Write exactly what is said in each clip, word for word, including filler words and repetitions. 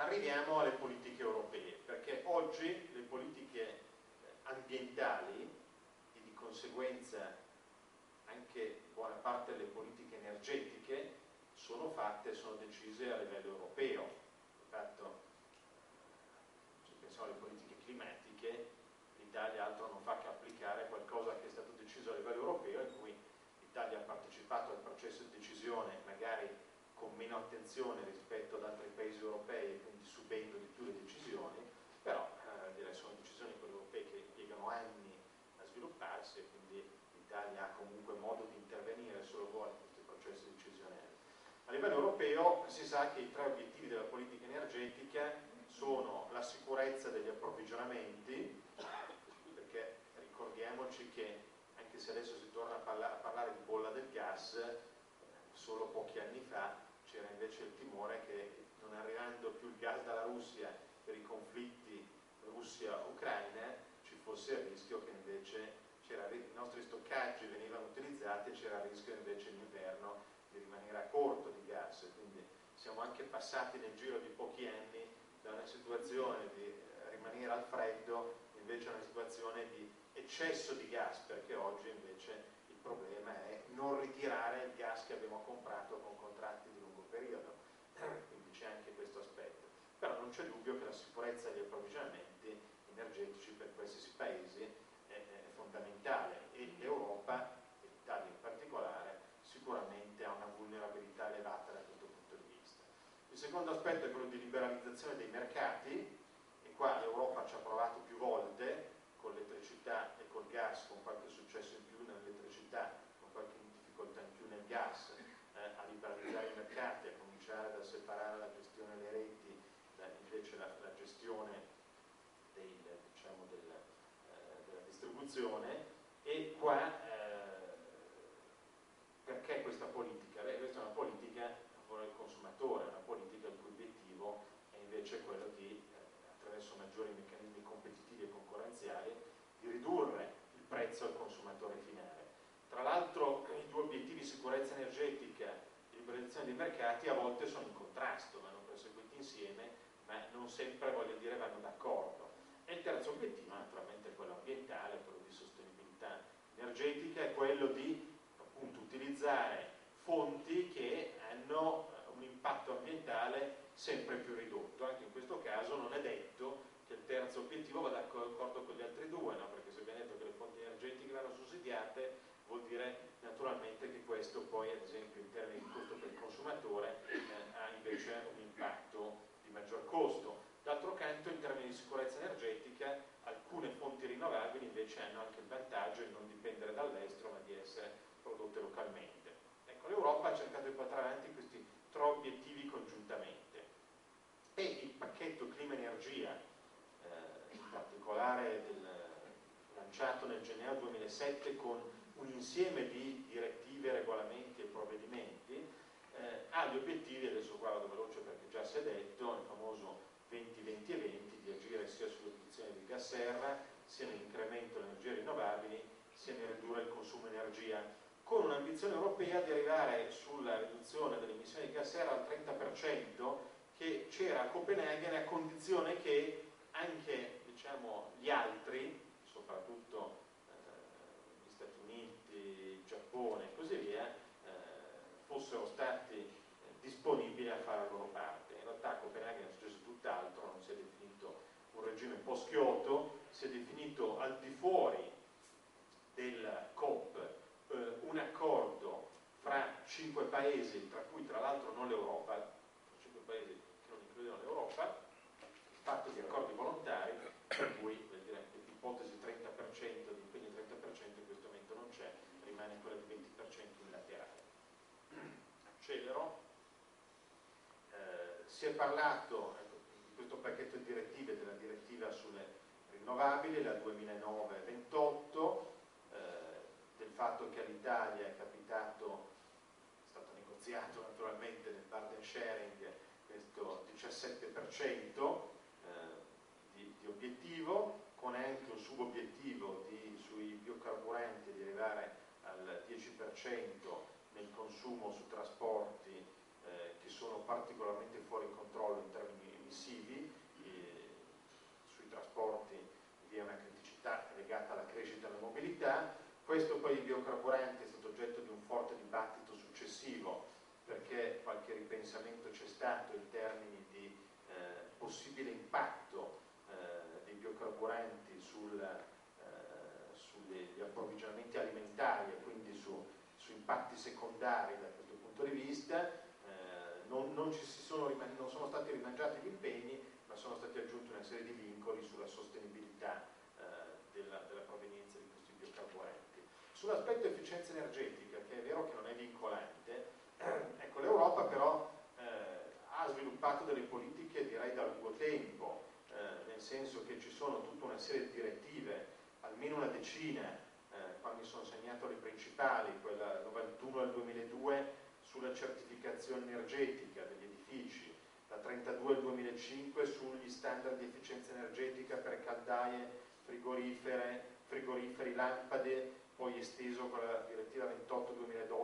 Arriviamo alle politiche europee, perché oggi le politiche ambientali e di conseguenza anche buona parte delle politiche energetiche sono fatte, sono decise a livello europeo. Di fatto, se pensiamo alle politiche climatiche, l'Italia altro non fa che applicare qualcosa che è stato deciso a livello europeo, in cui l'Italia ha partecipato al processo di decisione magari con meno attenzione rispetto ad altri paesi europei e quindi subendo di più le decisioni, però eh, direi sono decisioni quelle europee che impiegano anni a svilupparsi e quindi l'Italia ha comunque modo di intervenire solo vuole in questi processi decisionali. A livello europeo si sa che i tre obiettivi della politica energetica sono la sicurezza degli approvvigionamenti, perché ricordiamoci che anche se adesso si torna a, parla a parlare di bolla del gas, solo pochi anni fa c'era invece il timore che non arrivando più il gas dalla Russia per i conflitti Russia-Ucraina ci fosse il rischio che invece i nostri stoccaggi venivano utilizzati e c'era il rischio invece in inverno di rimanere a corto di gas. Quindi siamo anche passati nel giro di pochi anni da una situazione di rimanere al freddo invece a una situazione di eccesso di gas, perché oggi invece il problema è non ritirare il gas che abbiamo comprato con contratti di lungo periodo, quindi c'è anche questo aspetto. Però non c'è dubbio che la sicurezza degli approvvigionamenti energetici per qualsiasi paese è, è fondamentale e l'Europa, e l'Italia in particolare, sicuramente ha una vulnerabilità elevata da questo punto di vista. Il secondo aspetto è quello di liberalizzazione dei mercati, e qua l'Europa ci ha provato più volte con l'elettricità e col gas, con qualche successo in più nell'elettricità, con qualche difficoltà in più nel gas, eh, a liberalizzare i mercati, a cominciare da separare la gestione delle reti da invece la, la gestione del, diciamo, del, eh, della distribuzione. E qua eh, perché questa politica? Beh, questa è una politica a favore del consumatore, una politica il cui obiettivo è invece quello di eh, attraverso maggiori meccanismi competitivi e concorrenziali, di ridurre il prezzo al consumatore finale. Tra l'altro i due obiettivi, sicurezza energetica e liberalizzazione dei mercati, a volte sono in contrasto, vanno perseguiti insieme, ma non sempre, voglio dire, vanno d'accordo. E il terzo obiettivo, naturalmente, è quello ambientale, quello di sostenibilità energetica, è quello di appunto utilizzare fonti che hanno un impatto ambientale sempre più ridotto. Anche in questo caso non è detto che il terzo obiettivo vada d'accordo con gli altri due, no? Perché se viene detto che le fonti energetiche vanno sussidiate, vuol dire naturalmente che questo poi, ad esempio, in termini di costo per il consumatore, eh, ha invece un impatto di maggior costo. D'altro canto, in termini di sicurezza energetica, alcune fonti rinnovabili invece hanno anche il vantaggio di non dipendere dall'estero, ma di essere prodotte localmente. Ecco, l'Europa ha cercato di portare avanti questi tre obiettivi congiuntamente e il pacchetto clima-energia, eh, in particolare del, lanciato nel gennaio duemilasette con un insieme di direttive, regolamenti e provvedimenti, eh, ha gli obiettivi, adesso qua vado veloce perché già si è detto, il famoso venti venti e venti, di agire sia sulle produzioni di gas serra, sia nell'incremento delle energie rinnovabili, sia nel ridurre il consumo di energia, con un'ambizione europea di arrivare sulla riduzione delle emissioni di gas serra al trenta per cento che c'era a Copenaghen, a condizione che anche, diciamo, gli altri, soprattutto eh, gli Stati Uniti, il Giappone e così via, eh, fossero stati eh, disponibili a fare la loro parte. In realtà a Copenaghen è successo tutt'altro, non si è definito un regime post-Kyoto, si è definito al di fuori del COP eh, un accordo fra cinque paesi, tra cui tra l'altro non l'Europa, cinque paesi che non includono l'Europa, fatto di accordi volontari, per cui l'ipotesi trenta per cento di impegno trenta per cento in questo momento non c'è, rimane quella di venti per cento unilaterale. Accelero. Eh, si è parlato ecco, di questo pacchetto di direttive, della direttiva sulle rinnovabili, la duemilanove ventotto, eh, del fatto che all'Italia è capitato, è stato negoziato naturalmente nel burden sharing, questo diciassette per cento eh, di, di obiettivo, con anche un subobiettivo di, sui biocarburanti di arrivare al dieci per cento nel consumo su trasporti eh, che sono particolarmente fuori controllo in termini di emissivi, eh, sui trasporti vi è una criticità legata alla crescita della mobilità. Questo poi i biocarburanti è stato oggetto di un forte dibattito successivo, perché qualche ripensamento c'è stato in termini di eh, possibile impatto eh, dei biocarburanti sul, eh, sugli approvvigionamenti alimentari e quindi su, su impatti secondari da questo punto di vista. Eh, non, non, ci si sono, non sono stati rimangiati gli impegni, ma sono stati aggiunti una serie di vincoli sulla sostenibilità eh, della, della provenienza di questi biocarburanti. Sull'aspetto efficienza energetica, che è vero che non è vincolante, ecco, l'Europa però eh, ha sviluppato delle politiche, direi, da lungo tempo, eh, nel senso che ci sono tutta una serie di direttive, almeno una decina, eh, qua mi sono segnato le principali, quella novantuno al duemiladue sulla certificazione energetica degli edifici, la trentadue al duemilacinque sugli standard di efficienza energetica per caldaie, frigorifere, frigoriferi, lampade, poi esteso con la direttiva ventotto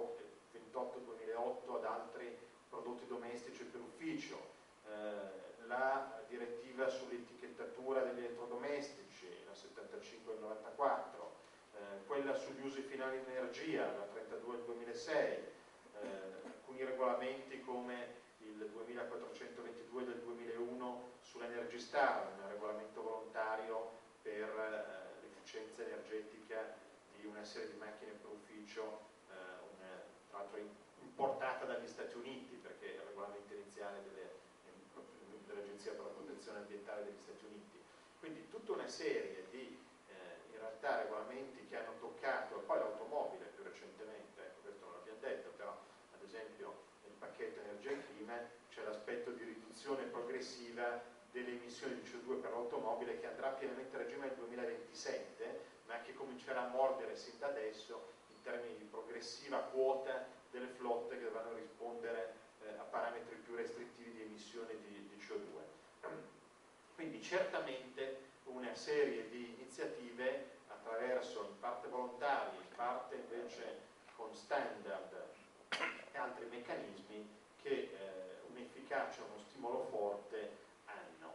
duemilaotto ad altri prodotti domestici per ufficio, eh, la direttiva sull'etichettatura degli elettrodomestici, la settantacinque del novantaquattro, eh, quella sugli usi finali di energia, la trentadue del duemilasei, eh, alcuni regolamenti come il duemilaquattrocentoventidue del duemilauno sull'Energy Star, un regolamento volontario per eh, l'efficienza energetica di una serie di macchine per ufficio, eh, una, tra l'altro importata dagli Stati Uniti, perché è il regolamento iniziale dell'Agenzia per la protezione ambientale degli Stati Uniti. Quindi tutta una serie di eh, in realtà regolamenti che hanno toccato, poi l'automobile più recentemente, ecco, questo non l'abbiamo detto, però ad esempio nel pacchetto energia e clima c'è l'aspetto di riduzione progressiva delle emissioni di C O due per l'automobile, che andrà pienamente a regime nel duemilaventisette, ma che comincerà a mordere sin da adesso in termini di progressiva quota delle flotte che dovranno rispondere eh, a parametri più restrittivi di emissione di, di C O due. Quindi certamente una serie di iniziative attraverso, in parte volontarie, in parte invece con standard e altri meccanismi, che eh, un'efficacia, uno stimolo forte hanno.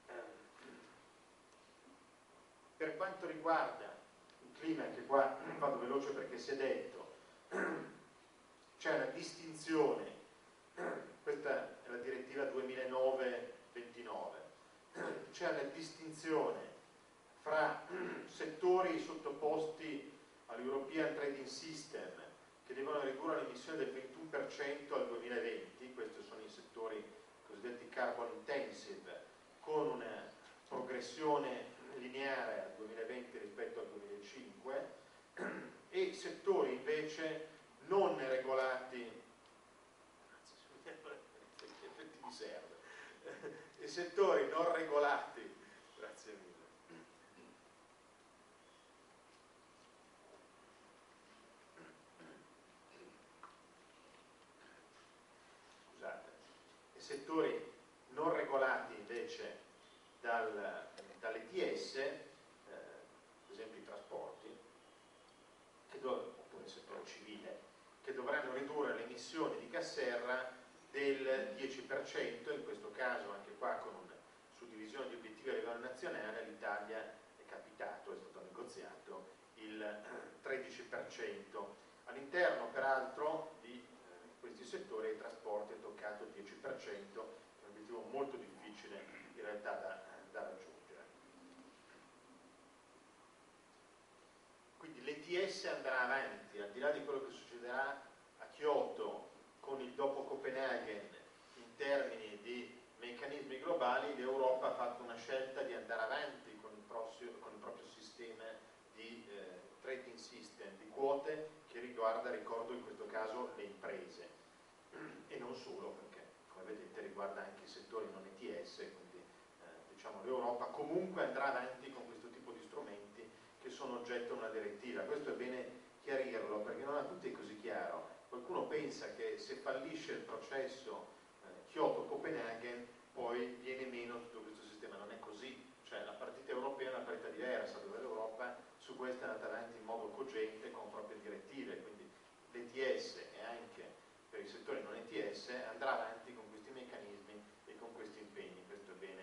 Per quanto riguarda il clima, anche qua vado veloce perché si è detto, c'è una distinzione, questa è la direttiva duemilanove ventinove, c'è una distinzione fra settori sottoposti all'European Trading System, che devono ridurre l'emissione del ventuno per cento al duemilaventi, questi sono i settori cosiddetti carbon intensive, con una progressione lineare al duemilaventi rispetto al duemilacinque, e settori invece non regolati, effetti di serve, e settori non regolati, grazie mille, scusate, e settori non regolati invece dal, dall'E T S, eh, ad esempio i trasporti, che do, oppure il settore civile, che dovranno ridurre le emissioni di gas serra del dieci per cento, in questo caso anche qua con una suddivisione di obiettivi a livello nazionale l'Italia è capitato, è stato negoziato il tredici per cento. All'interno peraltro di eh, questi settori ai trasporti è toccato il dieci per cento, è un obiettivo molto difficile in realtà da, da raggiungere. Quindi l'E T S andrà avanti, al di là di quello che succederà a Kyoto con il dopo Copenaghen in termini di meccanismi globali, l'Europa ha fatto una scelta di andare avanti con il, prossimo, con il proprio sistema di eh, trading system, di quote, che riguarda, ricordo in questo caso, le imprese. E non solo, perché come vedete riguarda anche i settori non E T S, quindi eh, diciamo l'Europa comunque andrà avanti con questo tipo di strumenti che sono oggetto di una direttiva. Questo è bene chiarirlo, perché non a tutti è così chiaro. Qualcuno pensa che se fallisce il processo eh, Kyoto-Copenaghen poi viene meno tutto questo sistema. Non è così, cioè la partita europea è una partita diversa, dove l'Europa su questo è andata avanti in modo cogente con proprie direttive, quindi l'E T S e anche per i settori non E T S andrà avanti con questi meccanismi e con questi impegni, questo è bene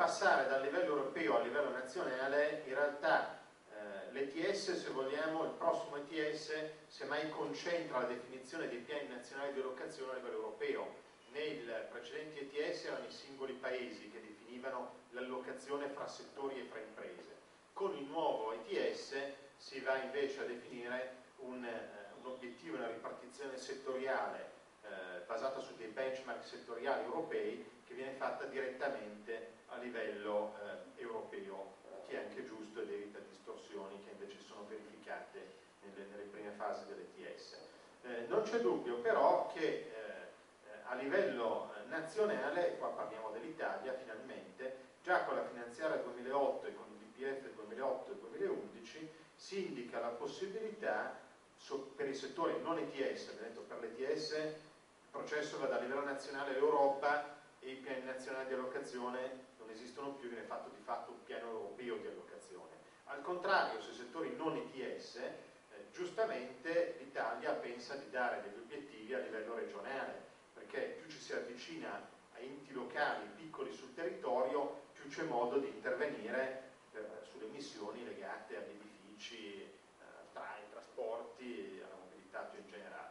passare dal livello europeo al livello nazionale, in realtà eh, l'E T S, se vogliamo, il prossimo E T S semmai concentra la definizione dei piani nazionali di allocazione a livello europeo. Nei precedenti E T S erano i singoli paesi che definivano l'allocazione fra settori e fra imprese. Con il nuovo E T S si va invece a definire un, eh, un obiettivo, una ripartizione settoriale eh, basata su dei benchmark settoriali europei che viene fatta direttamente a livello eh, europeo, che è anche giusto ed evita distorsioni che invece sono verificate nelle, nelle prime fasi dell'E T S. Eh, non c'è dubbio però che eh, a livello nazionale, qua parliamo dell'Italia finalmente, già con la finanziaria duemilaotto e con il D P F duemilaotto e duemilaundici si indica la possibilità so, per i settori non E T S, abbiamo detto per l'E T S il processo va da livello nazionale all'Europa e i piani nazionali di allocazione non esistono più, viene fatto di fatto un piano europeo di allocazione. Al contrario, sui settori non E T S, eh, giustamente l'Italia pensa di dare degli obiettivi a livello regionale, perché più ci si avvicina a enti locali piccoli sul territorio, più c'è modo di intervenire per, sulle emissioni legate agli edifici, eh, tra i trasporti e alla mobilità più in generale.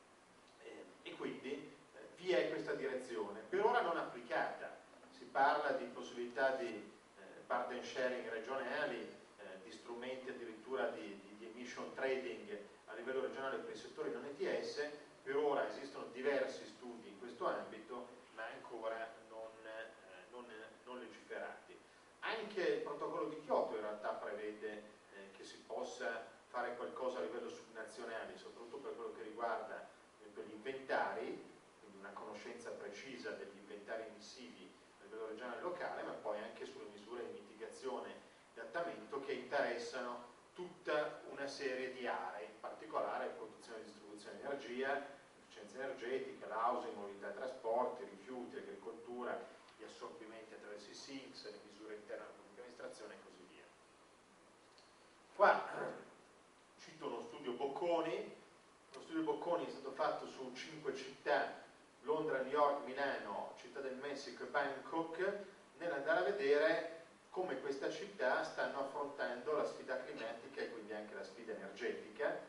E, e quindi eh, vi è questa direzione, per ora non applicata. Si parla di possibilità di eh, burden sharing regionali, eh, di strumenti addirittura di, di, di emission trading a livello regionale per i settori non E T S. Per ora esistono diversi studi in questo ambito, ma ancora non, eh, non, non legiferati. Anche il protocollo di Kyoto in realtà prevede eh, che si possa fare qualcosa a livello subnazionale, soprattutto per quello che riguarda eh, per gli inventari, quindi una conoscenza precisa degli inventari emissivi a livello regionale e locale, ma poi anche sulle misure di mitigazione e adattamento che interessano tutta una serie di aree, in particolare produzione e distribuzione di energia, efficienza energetica, l'housing, mobilità e trasporti, rifiuti, agricoltura, gli assorbimenti attraverso i sinks, le misure interne alla pubblica amministrazione e così via. Qua cito uno studio Bocconi. Lo studio Bocconi è stato fatto su cinque città, Londra, New York, Milano, Città del Messico e Bangkok, nell'andare a vedere come queste città stanno affrontando la sfida climatica e quindi anche la sfida energetica